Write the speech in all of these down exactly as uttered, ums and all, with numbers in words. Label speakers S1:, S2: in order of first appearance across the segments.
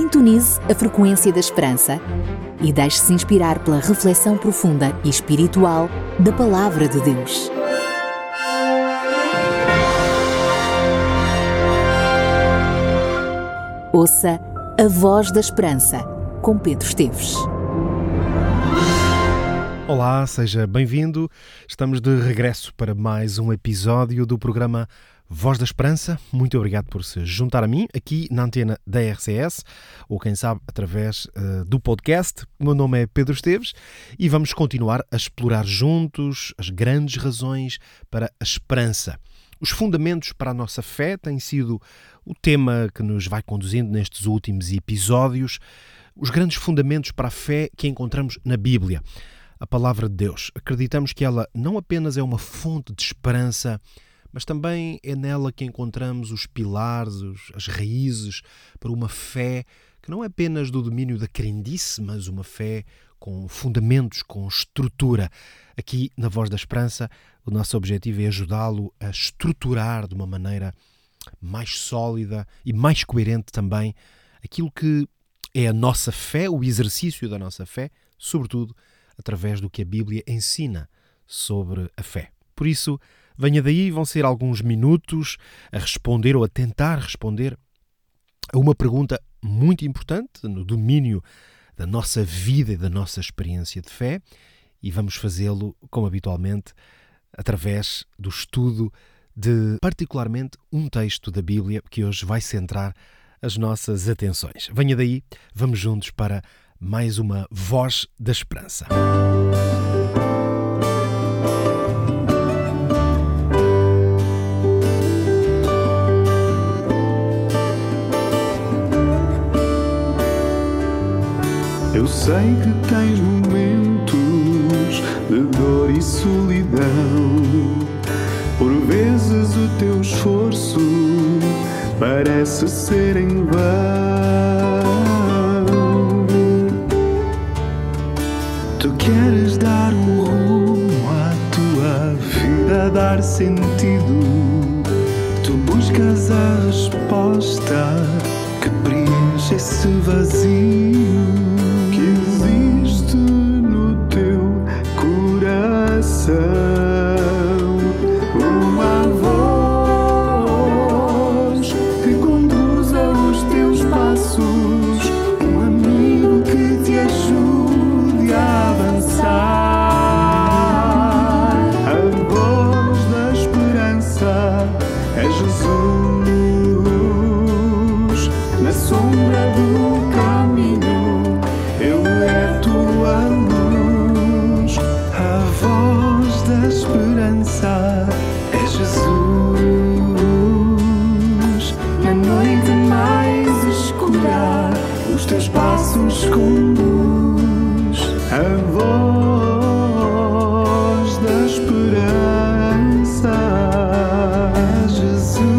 S1: Sintonize a frequência da esperança e deixe-se inspirar pela reflexão profunda e espiritual da Palavra de Deus. Ouça a Voz da Esperança, com Pedro Esteves.
S2: Olá, seja bem-vindo. Estamos de regresso para mais um episódio do programa Voz da Esperança. Muito obrigado por se juntar a mim aqui na antena da R C S, ou quem sabe através uh, do podcast. O meu nome é Pedro Esteves e vamos continuar a explorar juntos as grandes razões para a esperança. Os fundamentos para a nossa fé têm sido o tema que nos vai conduzindo nestes últimos episódios. Os grandes fundamentos para a fé que encontramos na Bíblia. A Palavra de Deus. Acreditamos que ela não apenas é uma fonte de esperança, mas também é nela que encontramos os pilares, as raízes para uma fé que não é apenas do domínio da crendice, mas uma fé com fundamentos, com estrutura. Aqui na Voz da Esperança, o nosso objetivo é ajudá-lo a estruturar de uma maneira mais sólida e mais coerente também aquilo que é a nossa fé, o exercício da nossa fé, sobretudo através do que a Bíblia ensina sobre a fé. Por isso, venha daí, vão ser alguns minutos a responder ou a tentar responder a uma pergunta muito importante no domínio da nossa vida e da nossa experiência de fé, e vamos fazê-lo, como habitualmente, através do estudo de particularmente um texto da Bíblia que hoje vai centrar as nossas atenções. Venha daí, vamos juntos para mais uma Voz da Esperança.
S3: Eu sei que tens momentos de dor e solidão. Por vezes o teu esforço parece ser em vão. Tu queres dar um rumo à tua vida, dar sentido. Tu buscas a resposta que preenche esse vazio que existe no teu coração. Uma voz que conduza os teus passos, um amigo que te ajude a avançar. A voz da esperança é Jesus, na sombra do caminho, Ele é tua luz. A voz da esperança é Jesus, na noite mais escura, os teus passos conduz. A voz da esperança é Jesus.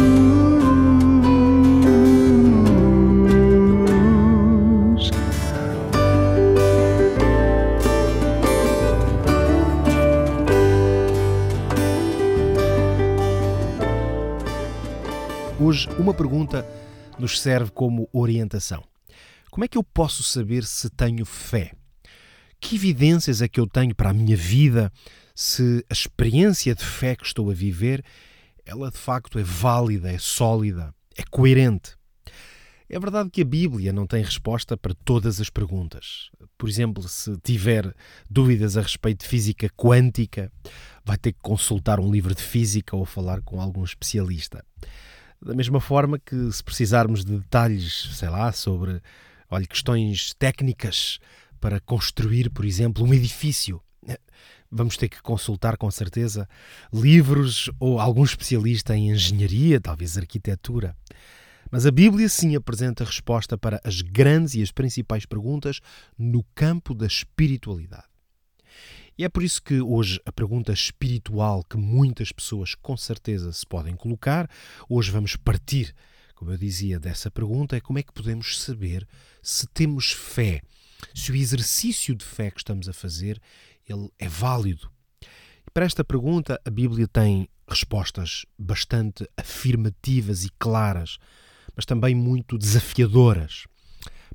S2: Hoje, uma pergunta nos serve como orientação. Como é que eu posso saber se tenho fé? Que evidências é que eu tenho para a minha vida se a experiência de fé que estou a viver, ela de facto é válida, é sólida, é coerente? É verdade que a Bíblia não tem resposta para todas as perguntas. Por exemplo, se tiver dúvidas a respeito de física quântica, vai ter que consultar um livro de física ou falar com algum especialista. Da mesma forma que se precisarmos de detalhes, sei lá, sobre olha, questões técnicas para construir, por exemplo, um edifício, vamos ter que consultar com certeza livros ou algum especialista em engenharia, talvez arquitetura. Mas a Bíblia sim apresenta resposta para as grandes e as principais perguntas no campo da espiritualidade. E é por isso que hoje a pergunta espiritual que muitas pessoas com certeza se podem colocar, hoje vamos partir, como eu dizia, dessa pergunta, é como é que podemos saber se temos fé, se o exercício de fé que estamos a fazer, ele é válido. E para esta pergunta a Bíblia tem respostas bastante afirmativas e claras, mas também muito desafiadoras.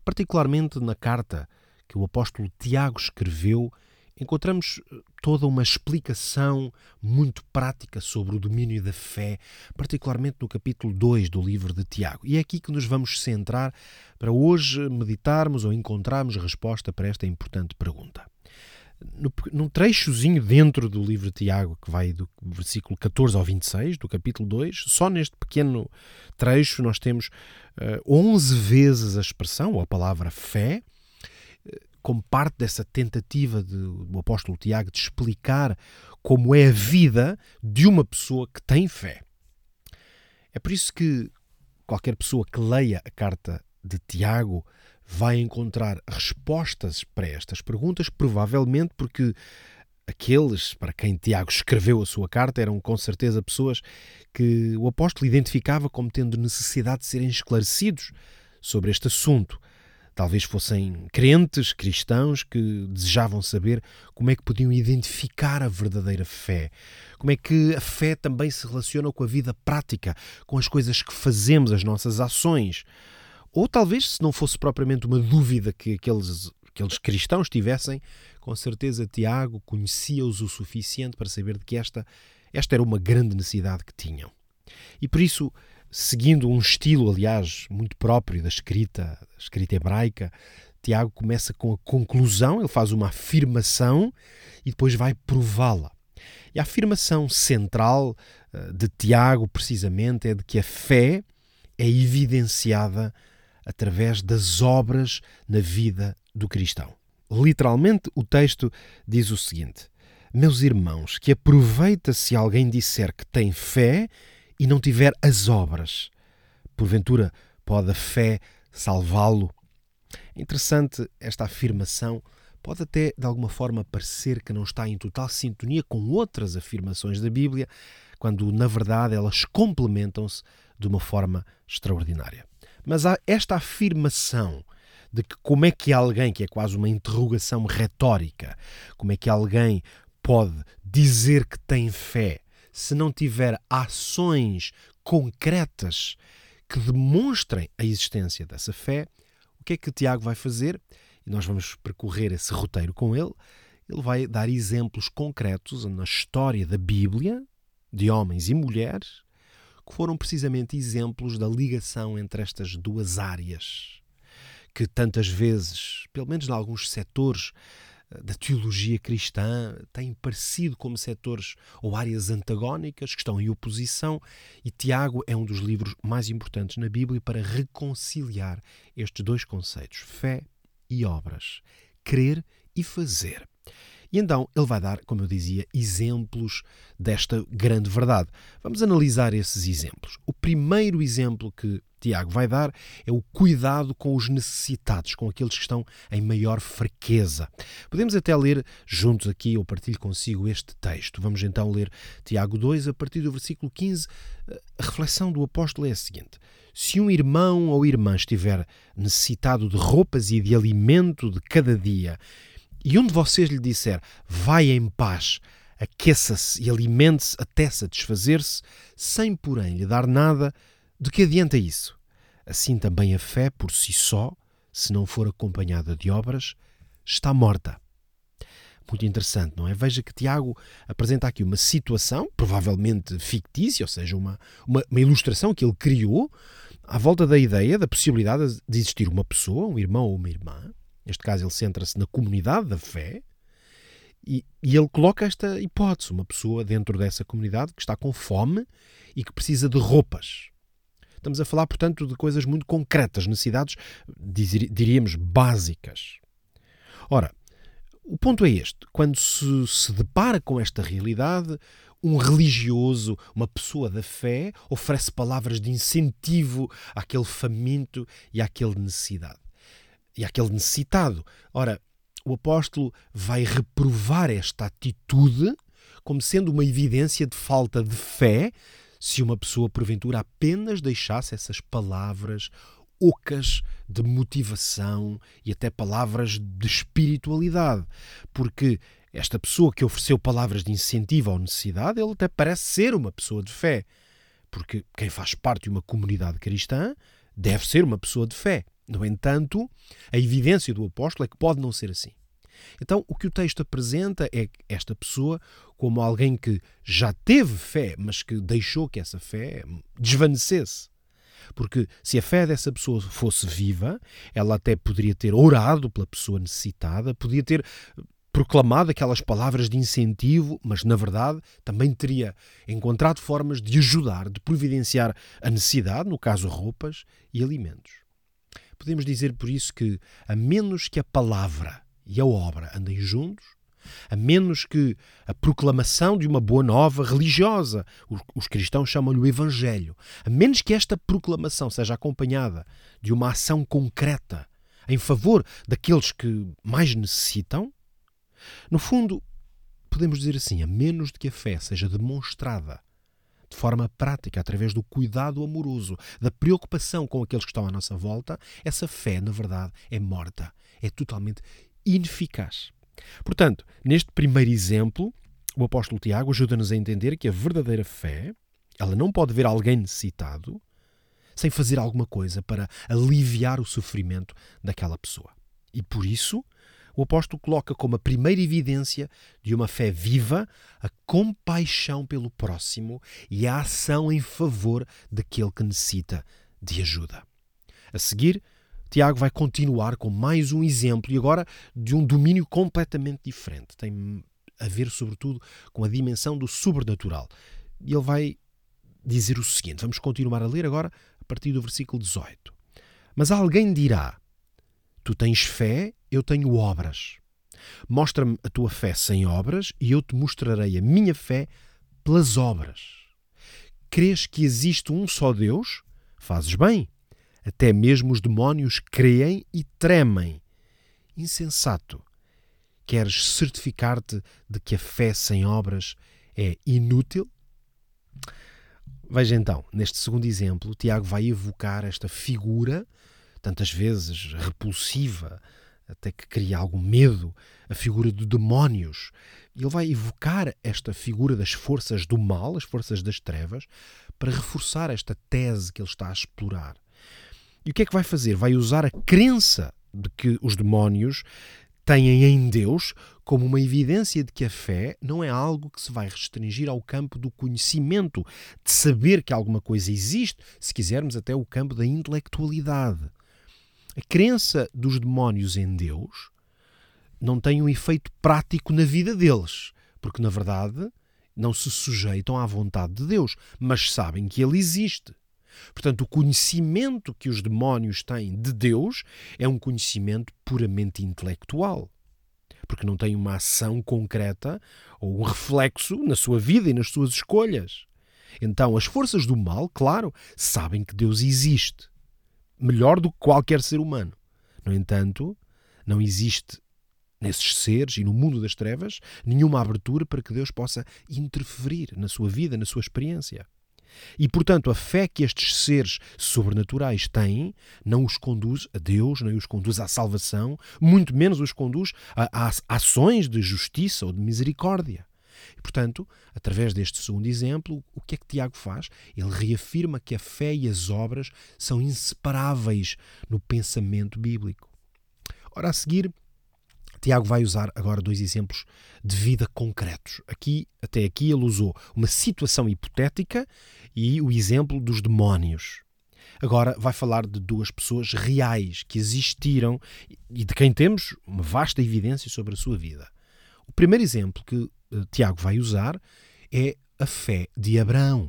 S2: particularmente na carta que o apóstolo Tiago escreveu, encontramos toda uma explicação muito prática sobre o domínio da fé, particularmente no capítulo dois do livro de Tiago. E é aqui que nos vamos centrar para hoje meditarmos ou encontrarmos resposta para esta importante pergunta. No, num trechozinho dentro do livro de Tiago, que vai do versículo catorze ao vinte e seis, do capítulo dois, só neste pequeno trecho nós temos uh, onze vezes a expressão, ou a palavra fé, como parte dessa tentativa de, do apóstolo Tiago de explicar como é a vida de uma pessoa que tem fé. É por isso que qualquer pessoa que leia a carta de Tiago vai encontrar respostas para estas perguntas, provavelmente porque aqueles para quem Tiago escreveu a sua carta eram com certeza pessoas que o apóstolo identificava como tendo necessidade de serem esclarecidos sobre este assunto. Talvez fossem crentes, cristãos, que desejavam saber como é que podiam identificar a verdadeira fé. Como é que a fé também se relaciona com a vida prática, com as coisas que fazemos, as nossas ações. Ou talvez, se não fosse propriamente uma dúvida que aqueles, aqueles cristãos tivessem, com certeza Tiago conhecia-os o suficiente para saber de que esta, esta era uma grande necessidade que tinham. E por isso, seguindo um estilo, aliás, muito próprio da escrita, da escrita hebraica, Tiago começa com a conclusão, ele faz uma afirmação e depois vai prová-la. E a afirmação central de Tiago, precisamente, é de que a fé é evidenciada através das obras na vida do cristão. Literalmente, o texto diz o seguinte: meus irmãos, que aproveita se alguém disser que tem fé e não tiver as obras. Porventura, pode a fé salvá-lo? É interessante esta afirmação. Pode até, de alguma forma, parecer que não está em total sintonia com outras afirmações da Bíblia, quando, na verdade, elas complementam-se de uma forma extraordinária. Mas há esta afirmação de que como é que alguém, que é quase uma interrogação retórica, como é que alguém pode dizer que tem fé se não tiver ações concretas que demonstrem a existência dessa fé? O que é que Tiago vai fazer? E nós vamos percorrer esse roteiro com ele. Ele vai dar exemplos concretos na história da Bíblia, de homens e mulheres, que foram precisamente exemplos da ligação entre estas duas áreas, que tantas vezes, pelo menos em alguns setores da teologia cristã, têm parecido como setores ou áreas antagónicas que estão em oposição, e Tiago é um dos livros mais importantes na Bíblia para reconciliar estes dois conceitos, fé e obras, crer e fazer. E então ele vai dar, como eu dizia, exemplos desta grande verdade. Vamos analisar esses exemplos. O primeiro exemplo que Tiago vai dar é o cuidado com os necessitados, com aqueles que estão em maior fraqueza. Podemos até ler juntos aqui, eu partilho consigo este texto. Vamos então ler Tiago dois, a partir do versículo quinze. A reflexão do apóstolo é a seguinte: se um irmão ou irmã estiver necessitado de roupas e de alimento de cada dia, e um de vocês lhe disser, vai em paz, aqueça-se e alimente-se até satisfazer-se, sem porém lhe dar nada, de que adianta isso? Assim também a fé por si só, se não for acompanhada de obras, está morta. Muito interessante, não é? Veja que Tiago apresenta aqui uma situação, provavelmente fictícia, ou seja, uma, uma, uma ilustração que ele criou, à volta da ideia, da possibilidade de existir uma pessoa, um irmão ou uma irmã. Neste caso ele centra-se na comunidade da fé e, e ele coloca esta hipótese, uma pessoa dentro dessa comunidade que está com fome e que precisa de roupas. Estamos a falar, portanto, de coisas muito concretas, necessidades, diríamos, básicas. Ora, o ponto é este: quando se, se depara com esta realidade, um religioso, uma pessoa da fé, oferece palavras de incentivo àquele faminto e àquele necessidade. E àquele necessitado. Ora, o apóstolo vai reprovar esta atitude como sendo uma evidência de falta de fé, se uma pessoa, porventura, apenas deixasse essas palavras ocas de motivação e até palavras de espiritualidade. Porque esta pessoa que ofereceu palavras de incentivo ou necessidade, ele até parece ser uma pessoa de fé. Porque quem faz parte de uma comunidade cristã deve ser uma pessoa de fé. No entanto, a evidência do apóstolo é que pode não ser assim. Então, o que o texto apresenta é esta pessoa como alguém que já teve fé, mas que deixou que essa fé desvanecesse. Porque se a fé dessa pessoa fosse viva, ela até poderia ter orado pela pessoa necessitada, podia ter proclamado aquelas palavras de incentivo, mas na verdade também teria encontrado formas de ajudar, de providenciar a necessidade, no caso roupas e alimentos. Podemos dizer por isso que, a menos que a palavra e a obra andem juntos, a menos que a proclamação de uma boa nova religiosa, os cristãos chamam-lhe o Evangelho, a menos que esta proclamação seja acompanhada de uma ação concreta em favor daqueles que mais necessitam, no fundo, podemos dizer assim, a menos de que a fé seja demonstrada de forma prática, através do cuidado amoroso, da preocupação com aqueles que estão à nossa volta, essa fé, na verdade, é morta, é totalmente ineficaz. Portanto, neste primeiro exemplo, o apóstolo Tiago ajuda-nos a entender que a verdadeira fé, ela não pode ver alguém necessitado sem fazer alguma coisa para aliviar o sofrimento daquela pessoa. E por isso, o apóstolo coloca como a primeira evidência de uma fé viva a compaixão pelo próximo e a ação em favor daquele que necessita de ajuda. A seguir, Tiago vai continuar com mais um exemplo, e agora de um domínio completamente diferente. Tem a ver, sobretudo, com a dimensão do sobrenatural. E ele vai dizer o seguinte, vamos continuar a ler agora a partir do versículo dezoito. Mas alguém dirá, tu tens fé, eu tenho obras. Mostra-me a tua fé sem obras e eu te mostrarei a minha fé pelas obras. Crês que existe um só Deus? Fazes bem. Até mesmo os demónios creem e tremem. Insensato. Queres certificar-te de que a fé sem obras é inútil? Veja então, neste segundo exemplo, Tiago vai evocar esta figura, tantas vezes repulsiva, até que cria algum medo, a figura de demónios. Ele vai evocar esta figura das forças do mal, as forças das trevas, para reforçar esta tese que ele está a explorar. E o que é que vai fazer? Vai usar a crença de que os demónios têm em Deus como uma evidência de que a fé não é algo que se vai restringir ao campo do conhecimento, de saber que alguma coisa existe, se quisermos até o campo da intelectualidade. A crença dos demónios em Deus não tem um efeito prático na vida deles, porque na verdade não se sujeitam à vontade de Deus, mas sabem que Ele existe. Portanto, o conhecimento que os demónios têm de Deus é um conhecimento puramente intelectual, porque não tem uma ação concreta ou um reflexo na sua vida e nas suas escolhas. Então, as forças do mal, claro, sabem que Deus existe, melhor do que qualquer ser humano. No entanto, não existe nesses seres e no mundo das trevas nenhuma abertura para que Deus possa interferir na sua vida, na sua experiência. E, portanto, a fé que estes seres sobrenaturais têm não os conduz a Deus, nem os conduz à salvação, muito menos os conduz a, a ações de justiça ou de misericórdia. E, portanto, através deste segundo exemplo, o que é que Tiago faz? Ele reafirma que a fé e as obras são inseparáveis no pensamento bíblico. Ora, a seguir, Tiago vai usar agora dois exemplos de vida concretos. Aqui, até aqui ele usou uma situação hipotética e o exemplo dos demónios. Agora vai falar de duas pessoas reais que existiram e de quem temos uma vasta evidência sobre a sua vida. O primeiro exemplo que uh, Tiago vai usar é a fé de Abraão,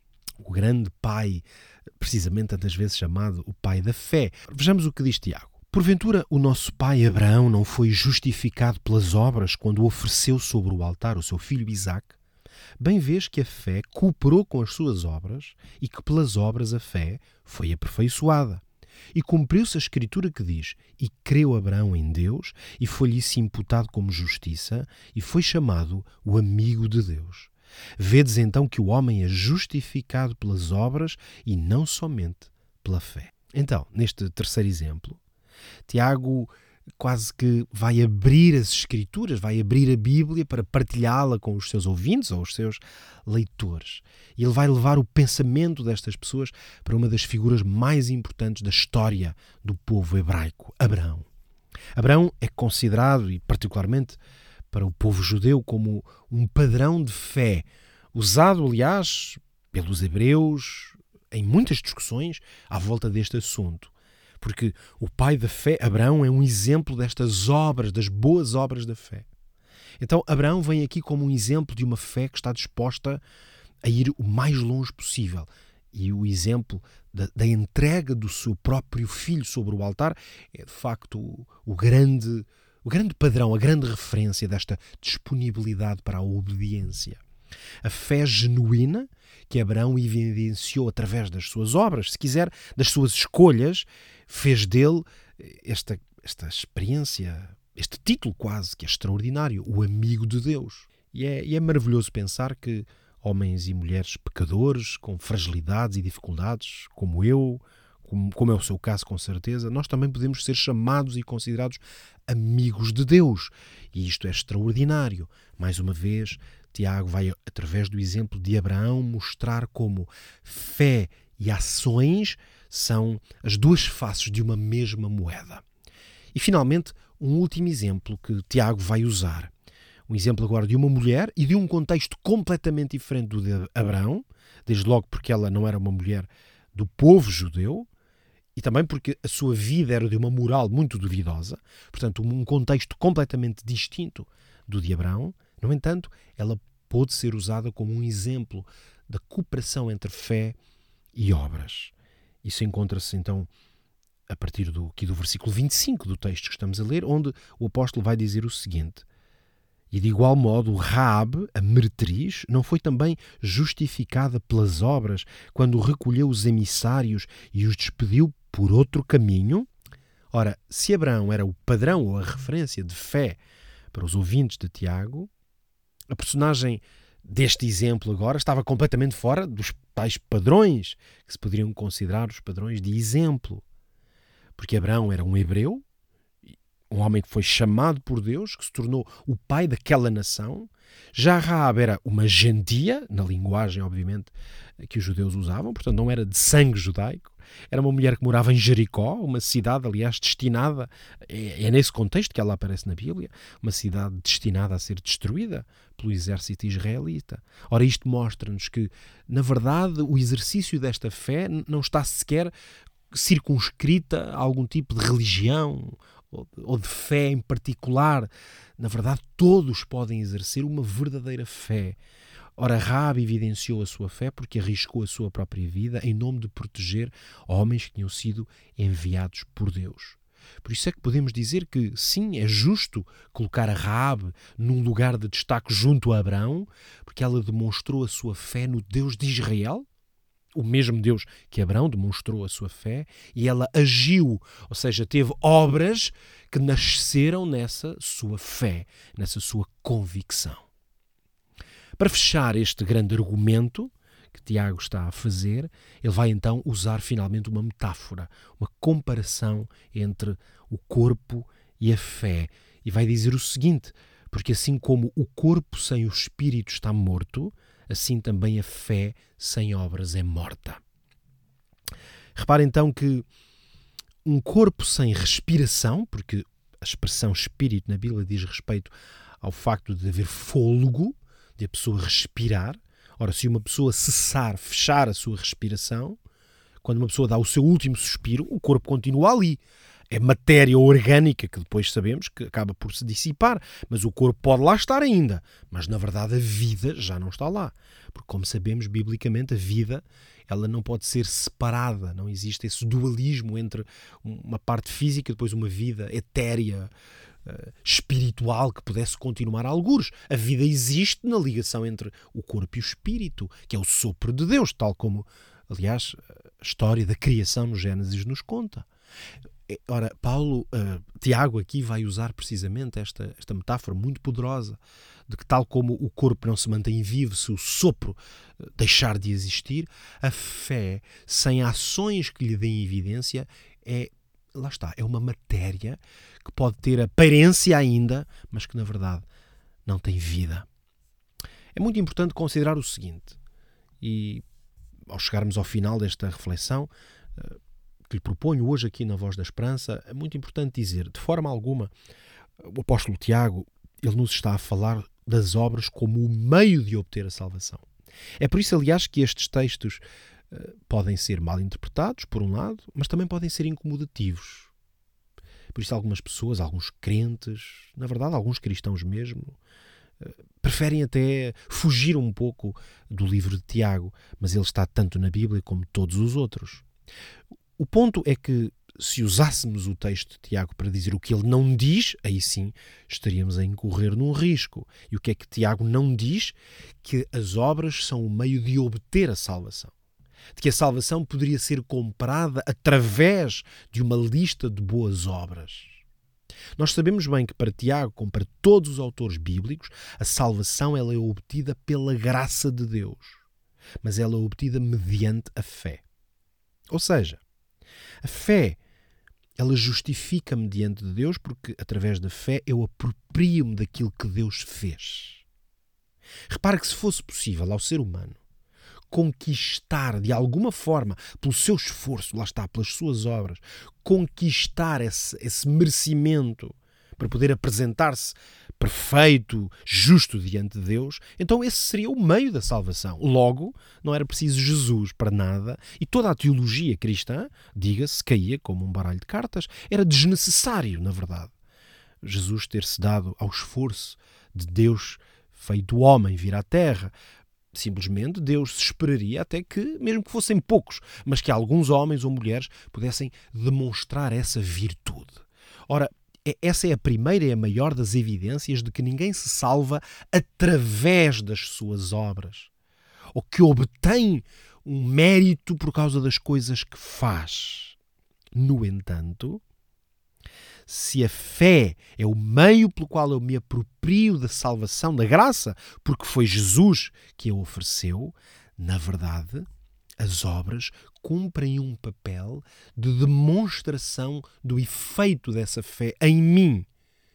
S2: o grande pai, precisamente tantas vezes chamado o pai da fé. Vejamos o que diz Tiago. Porventura, o nosso pai Abraão não foi justificado pelas obras quando ofereceu sobre o altar o seu filho Isaque? Bem vês que a fé cooperou com as suas obras e que pelas obras a fé foi aperfeiçoada. E cumpriu-se a escritura que diz, e creu Abraão em Deus, e foi-lhe isso imputado como justiça, e foi chamado o amigo de Deus. Vedes então que o homem é justificado pelas obras e não somente pela fé. Então, neste terceiro exemplo, Tiago quase que vai abrir as Escrituras, vai abrir a Bíblia para partilhá-la com os seus ouvintes ou os seus leitores. E ele vai levar o pensamento destas pessoas para uma das figuras mais importantes da história do povo hebraico, Abraão. Abraão é considerado, e particularmente para o povo judeu, como um padrão de fé, usado, aliás, pelos hebreus em muitas discussões à volta deste assunto. Porque o pai da fé, Abraão, é um exemplo destas obras, das boas obras da fé. Então, Abraão vem aqui como um exemplo de uma fé que está disposta a ir o mais longe possível. E o exemplo da, da entrega do seu próprio filho sobre o altar é, de facto, o, o, grande, o grande padrão, a grande referência desta disponibilidade para a obediência. A fé genuína que Abraão evidenciou através das suas obras, se quiser, das suas escolhas, fez dele esta, esta experiência, este título quase que é extraordinário, o amigo de Deus. E é, e é maravilhoso pensar que homens e mulheres pecadores, com fragilidades e dificuldades, como eu, como, como é o seu caso com certeza, nós também podemos ser chamados e considerados amigos de Deus. E isto é extraordinário. Mais uma vez, Tiago vai, através do exemplo de Abraão, mostrar como fé e ações são as duas faces de uma mesma moeda. E, finalmente, um último exemplo que Tiago vai usar. Um exemplo agora de uma mulher e de um contexto completamente diferente do de Abraão, desde logo porque ela não era uma mulher do povo judeu, e também porque a sua vida era de uma moral muito duvidosa, portanto, um contexto completamente distinto do de Abraão. No entanto, ela pôde ser usada como um exemplo da cooperação entre fé e obras. Isso encontra-se, então, a partir do, aqui do versículo vinte e cinco do texto que estamos a ler, onde o apóstolo vai dizer o seguinte: e de igual modo, Raabe, a meretriz, não foi também justificada pelas obras quando recolheu os emissários e os despediu por outro caminho? Ora, se Abraão era o padrão ou a referência de fé para os ouvintes de Tiago, a personagem deste exemplo agora estava completamente fora dos tais padrões que se poderiam considerar os padrões de exemplo. Porque Abraão era um hebreu, um homem que foi chamado por Deus, que se tornou o pai daquela nação. Já Raabe era uma gentia, na linguagem, obviamente, que os judeus usavam, portanto não era de sangue judaico. Era uma mulher que morava em Jericó, uma cidade, aliás, destinada, é, é nesse contexto que ela aparece na Bíblia, uma cidade destinada a ser destruída pelo exército israelita. Ora, isto mostra-nos que, na verdade, o exercício desta fé não está sequer circunscrita a algum tipo de religião ou de fé em particular. Na verdade, todos podem exercer uma verdadeira fé. Ora, Raabe evidenciou a sua fé porque arriscou a sua própria vida em nome de proteger homens que tinham sido enviados por Deus. Por isso é que podemos dizer que, sim, é justo colocar a Raabe num lugar de destaque junto a Abraão, porque ela demonstrou a sua fé no Deus de Israel, o mesmo Deus que Abraão demonstrou a sua fé, e ela agiu, ou seja, teve obras que nasceram nessa sua fé, nessa sua convicção. Para fechar este grande argumento que Tiago está a fazer, ele vai então usar finalmente uma metáfora, uma comparação entre o corpo e a fé. E vai dizer o seguinte: porque assim como o corpo sem o espírito está morto, assim também a fé sem obras é morta. Repare então que um corpo sem respiração, porque a expressão espírito na Bíblia diz respeito ao facto de haver fôlego, de a pessoa respirar. Ora, se uma pessoa cessar, fechar a sua respiração, quando uma pessoa dá o seu último suspiro, o corpo continua ali. É matéria orgânica que depois sabemos que acaba por se dissipar, mas o corpo pode lá estar ainda. Mas, na verdade, a vida já não está lá. Porque, como sabemos, biblicamente, a vida ela não pode ser separada. Não existe esse dualismo entre uma parte física e depois uma vida etérea, espiritual, que pudesse continuar a algures. A vida existe na ligação entre o corpo e o espírito, que é o sopro de Deus, tal como, aliás, a história da criação no Gênesis nos conta. Ora, Paulo, uh, Tiago aqui vai usar precisamente esta, esta metáfora muito poderosa de que, tal como o corpo não se mantém vivo se o sopro uh, deixar de existir, a fé, sem ações que lhe deem evidência, é lá está, é uma matéria que pode ter aparência ainda, mas que na verdade não tem vida. É muito importante considerar o seguinte, e ao chegarmos ao final desta reflexão que lhe proponho hoje aqui na Voz da Esperança, é muito importante dizer, de forma alguma, o apóstolo Tiago, ele nos está a falar das obras como o meio de obter a salvação. É por isso, aliás, que estes textos uh, podem ser mal interpretados, por um lado, mas também podem ser incomodativos. Por isso algumas pessoas, alguns crentes, na verdade alguns cristãos mesmo, uh, preferem até fugir um pouco do livro de Tiago, mas ele está tanto na Bíblia como todos os outros. O ponto é que, se usássemos o texto de Tiago para dizer o que ele não diz, aí sim estaríamos a incorrer num risco. E o que é que Tiago não diz? Que as obras são o meio de obter a salvação. De que a salvação poderia ser comprada através de uma lista de boas obras. Nós sabemos bem que para Tiago, como para todos os autores bíblicos, a salvação ela é obtida pela graça de Deus. Mas ela é obtida mediante a fé. Ou seja, a fé, ela justifica-me diante de Deus porque, através da fé, eu aproprio-me daquilo que Deus fez. Repare que se fosse possível ao ser humano conquistar, de alguma forma, pelo seu esforço, lá está, pelas suas obras, conquistar esse, esse merecimento para poder apresentar-se perfeito, justo diante de Deus, então esse seria o meio da salvação. Logo, não era preciso Jesus para nada e toda a teologia cristã, diga-se, caía como um baralho de cartas. Era desnecessário, na verdade, Jesus ter-se dado ao esforço de Deus feito homem vir à terra. Simplesmente Deus se esperaria até que, mesmo que fossem poucos, mas que alguns homens ou mulheres pudessem demonstrar essa virtude. Ora, essa é a primeira e a maior das evidências de que ninguém se salva através das suas obras, ou que obtém um mérito por causa das coisas que faz. No entanto, se a fé é o meio pelo qual eu me aproprio da salvação, da graça, porque foi Jesus que a ofereceu, na verdade, as obras cumprem um papel de demonstração do efeito dessa fé em mim.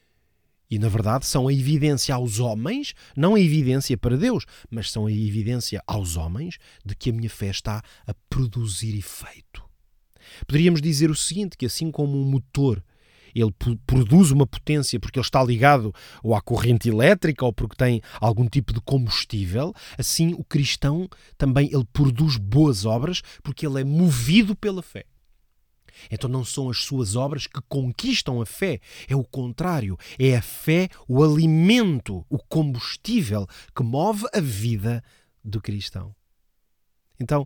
S2: E, na verdade, são a evidência aos homens, não a evidência para Deus, mas são a evidência aos homens de que a minha fé está a produzir efeito. Poderíamos dizer o seguinte, que assim como um motor ele produz uma potência porque ele está ligado ou à corrente elétrica ou porque tem algum tipo de combustível, assim o cristão também ele produz boas obras porque ele é movido pela fé. Então não são as suas obras que conquistam a fé, é o contrário, é a fé, o alimento, o combustível que move a vida do cristão. Então,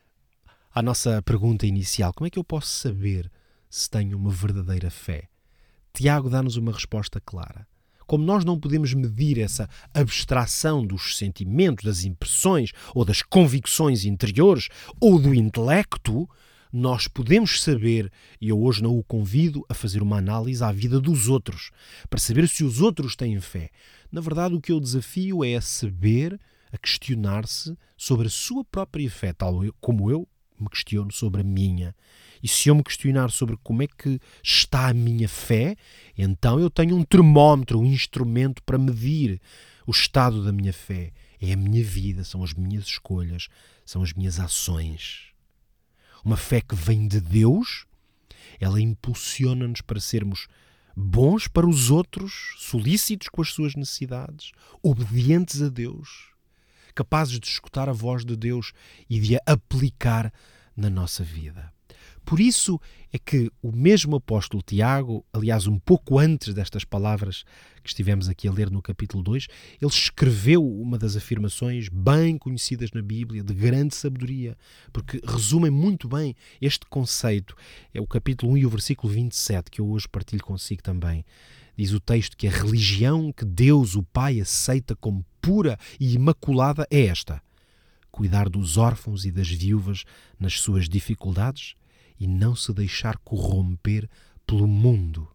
S2: a nossa pergunta inicial, como é que eu posso saber se tenho uma verdadeira fé? Tiago dá-nos uma resposta clara. Como nós não podemos medir essa abstração dos sentimentos, das impressões ou das convicções interiores ou do intelecto, nós podemos saber, e eu hoje não o convido a fazer uma análise à vida dos outros, para saber se os outros têm fé. Na verdade, o que eu desafio é a saber, a questionar-se sobre a sua própria fé, tal como eu me questiono sobre a minha. E se eu me questionar sobre como é que está a minha fé, então eu tenho um termómetro, um instrumento para medir o estado da minha fé. É a minha vida, são as minhas escolhas, são as minhas ações. Uma fé que vem de Deus, ela impulsiona-nos para sermos bons para os outros, solícitos com as suas necessidades, obedientes a Deus, capazes de escutar a voz de Deus e de a aplicar na nossa vida. Por isso é que o mesmo apóstolo Tiago, aliás, um pouco antes destas palavras que estivemos aqui a ler no capítulo dois, ele escreveu uma das afirmações bem conhecidas na Bíblia, de grande sabedoria, porque resumem muito bem este conceito. É o capítulo um e o versículo vinte e sete, que eu hoje partilho consigo também. Diz o texto que a religião que Deus, o Pai, aceita como pura e imaculada é esta: cuidar dos órfãos e das viúvas nas suas dificuldades e não se deixar corromper pelo mundo.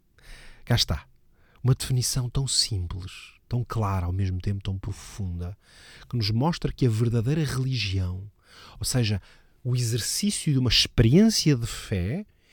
S2: Cá está, uma definição tão simples, tão clara, ao mesmo tempo tão profunda, que nos mostra que a verdadeira religião, ou seja, o exercício de uma experiência de fé,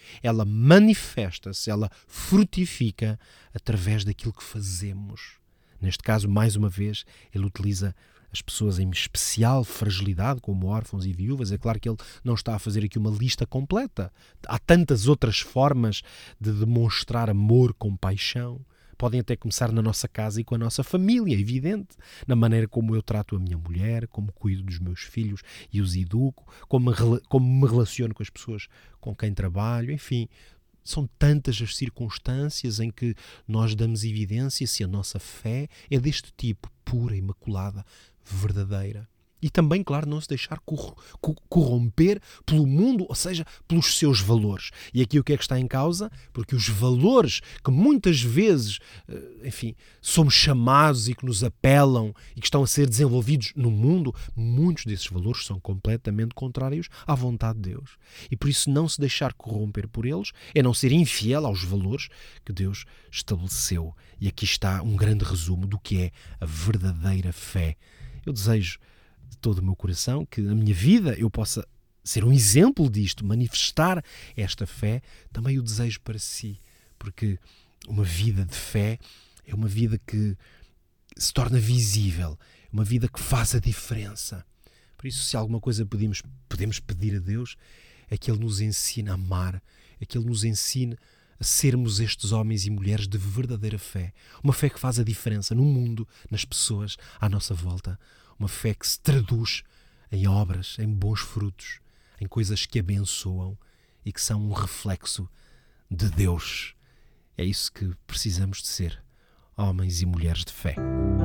S2: ela manifesta-se, ela frutifica através daquilo que fazemos. Neste caso, mais uma vez, ele utiliza as pessoas em especial fragilidade, como órfãos e viúvas. É claro que ele não está a fazer aqui uma lista completa. Há tantas outras formas de demonstrar amor, compaixão. Podem até começar na nossa casa e com a nossa família, é evidente. Na maneira como eu trato a minha mulher, como cuido dos meus filhos e os educo, como me, como me relaciono com as pessoas com quem trabalho, enfim. São tantas as circunstâncias em que nós damos evidência se a nossa fé é deste tipo, pura, imaculada, verdadeira. E também, claro, não se deixar cor- corromper pelo mundo, ou seja, pelos seus valores. E aqui o que é que está em causa? Porque os valores que muitas vezes, enfim, somos chamados e que nos apelam e que estão a ser desenvolvidos no mundo, muitos desses valores são completamente contrários à vontade de Deus. E por isso não se deixar corromper por eles é não ser infiel aos valores que Deus estabeleceu. E aqui está um grande resumo do que é a verdadeira fé. Eu desejo de todo o meu coração que na minha vida eu possa ser um exemplo disto, manifestar esta fé. Também o desejo para si, porque uma vida de fé é uma vida que se torna visível, uma vida que faz a diferença. Por isso, se alguma coisa podemos, podemos pedir a Deus, é que Ele nos ensine a amar, é que Ele nos ensine a sermos estes homens e mulheres de verdadeira fé. Uma fé que faz a diferença no mundo, nas pessoas à nossa volta. Uma fé que se traduz em obras, em bons frutos, em coisas que abençoam e que são um reflexo de Deus. É isso que precisamos de ser, homens e mulheres de fé.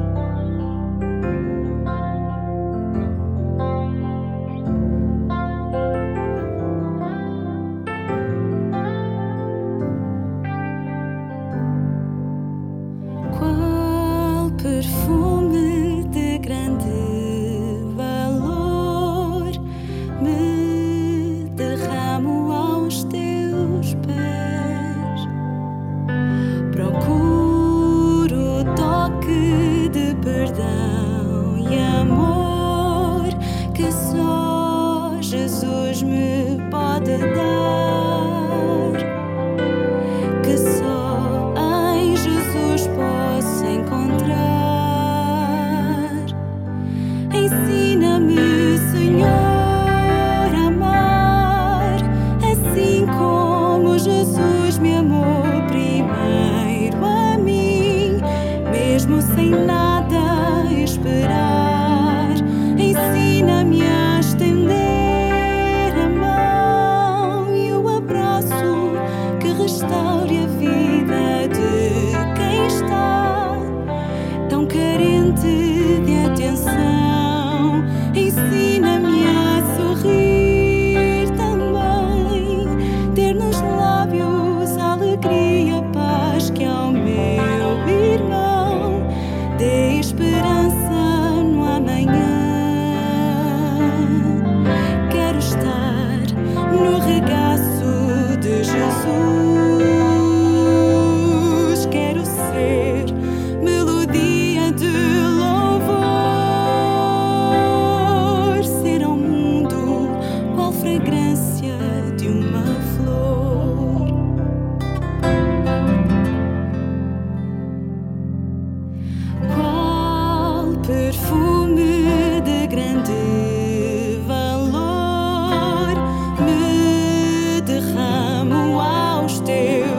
S4: Qual perfume de grande valor me derramo aos teus pés. Procuro o toque de perdão e amor que só Jesus me pode dar, que só em Jesus posso encontrar. Ensina-me, Senhor, a amar, assim como Jesus me amou primeiro a mim, mesmo sem nada esperar. Ensina-me a estender a mão e o abraço que restaure a vida de quem está tão carente de atenção. Ensina-me a sorrir também, ter nos lábios a alegria, a paz que ao meu irmão dê esperança no amanhã. Quero estar no regaço de Jesus. Quero ser melodia de louvor, ser ao mundo qual fragrância de uma flor. Qual perfume de grande valor me derramo aos teus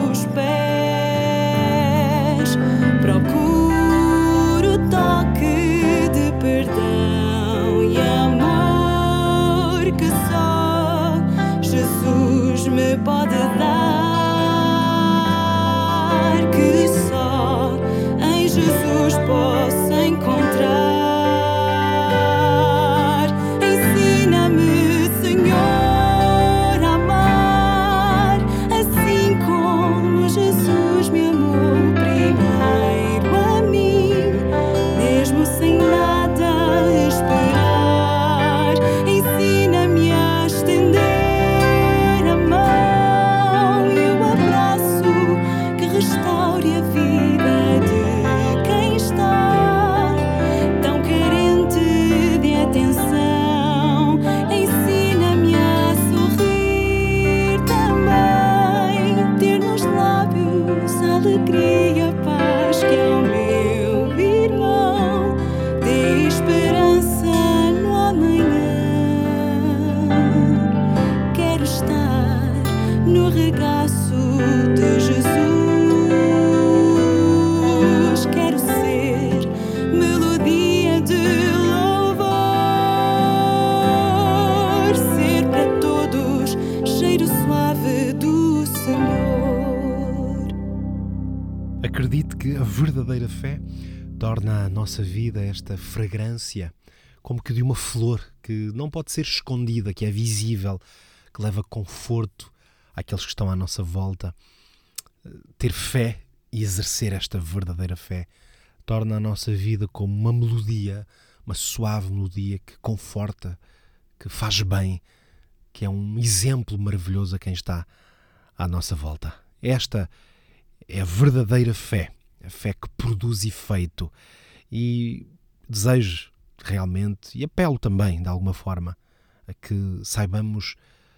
S4: alegria, paz que ao meu irmão dê esperança no amanhã. Quero estar no regaço de Jesus. Quero ser melodia de louvor, ser para todos cheiro suave do Senhor.
S2: Acredite que a verdadeira fé torna a nossa vida esta fragrância como que de uma flor que não pode ser escondida, que é visível, que leva conforto àqueles que estão à nossa volta. Ter fé e exercer esta verdadeira fé torna a nossa vida como uma melodia, uma suave melodia que conforta, que faz bem, que é um exemplo maravilhoso a quem está à nossa volta. Esta é a verdadeira fé, a fé que produz efeito. E desejo realmente, e apelo também de alguma forma, a que saibamos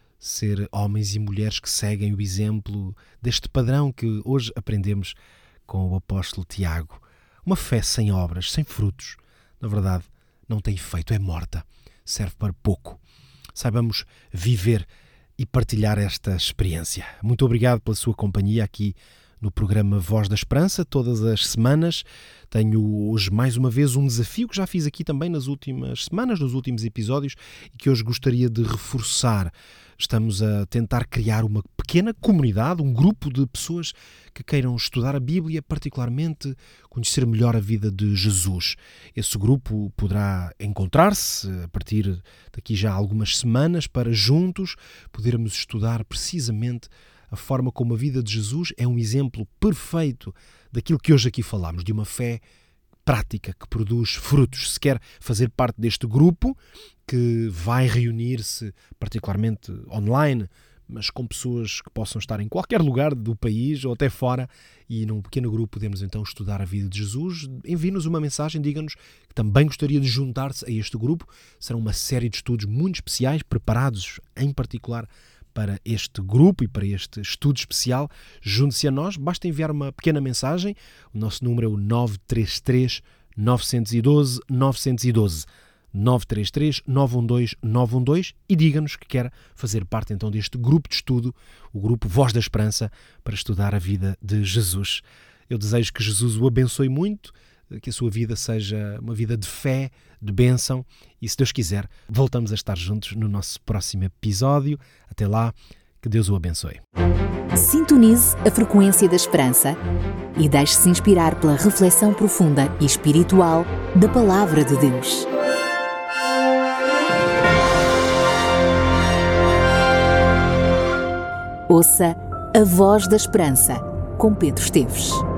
S2: ser homens e mulheres que seguem o exemplo deste padrão que hoje aprendemos com o apóstolo Tiago. Uma fé sem obras, sem frutos, na verdade, não tem efeito, é morta, serve para pouco. Saibamos viver e partilhar esta experiência. Muito obrigado pela sua companhia aqui no programa Voz da Esperança, todas as semanas. Tenho hoje mais uma vez um desafio que já fiz aqui também nas últimas semanas, nos últimos episódios, e que hoje gostaria de reforçar. Estamos a tentar criar uma pequena comunidade, um grupo de pessoas que queiram estudar a Bíblia, particularmente conhecer melhor a vida de Jesus. Esse grupo poderá encontrar-se a partir daqui já algumas semanas para juntos podermos estudar precisamente a forma como a vida de Jesus é um exemplo perfeito daquilo que hoje aqui falamos, de uma fé prática que produz frutos. Se quer fazer parte deste grupo, que vai reunir-se particularmente online, mas com pessoas que possam estar em qualquer lugar do país ou até fora, e num pequeno grupo podemos então estudar a vida de Jesus, envie-nos uma mensagem, diga-nos que também gostaria de juntar-se a este grupo. Serão uma série de estudos muito especiais, preparados em particular para este grupo e para este estudo especial. Junte-se a nós, basta enviar uma pequena mensagem. O nosso número é o nove três três, nove um dois, nove um dois, nove três três, nove um dois, nove um dois, e diga-nos que quer fazer parte então deste grupo de estudo, o grupo Voz da Esperança, para estudar a vida de Jesus. Eu desejo que Jesus o abençoe muito, que a sua vida seja uma vida de fé, de bênção, e se Deus quiser, voltamos a estar juntos no nosso próximo episódio. Até lá, que Deus o abençoe.
S1: Sintonize a frequência da esperança e deixe-se inspirar pela reflexão profunda e espiritual da Palavra de Deus. Ouça a Voz da Esperança, com Pedro Esteves.